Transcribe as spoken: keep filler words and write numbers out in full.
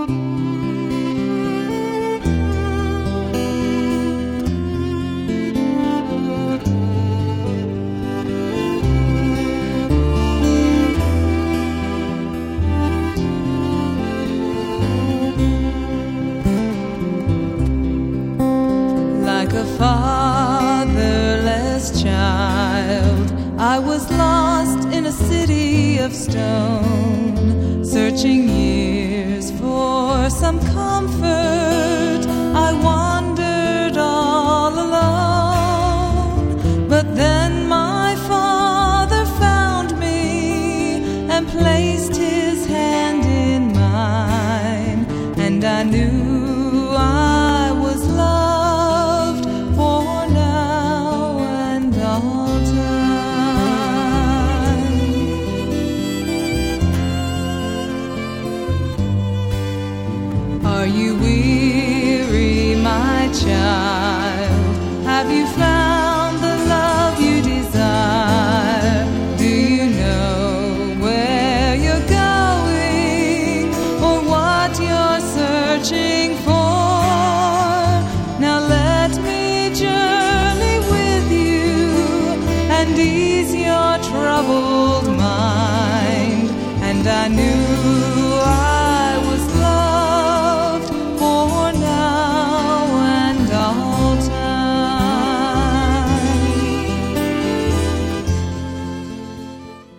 Like a fatherless child, I was lost in a city of stone, searching years for some comfort. I wandered all alone, but then my Father found me and placed His hand in mine, and I knew I was loved for now and all time. Are you weary, my child? Have you found the love you desire? Do you know where you're going or what you're searching for? Now let me journey with you and ease your troubled mind. And I knew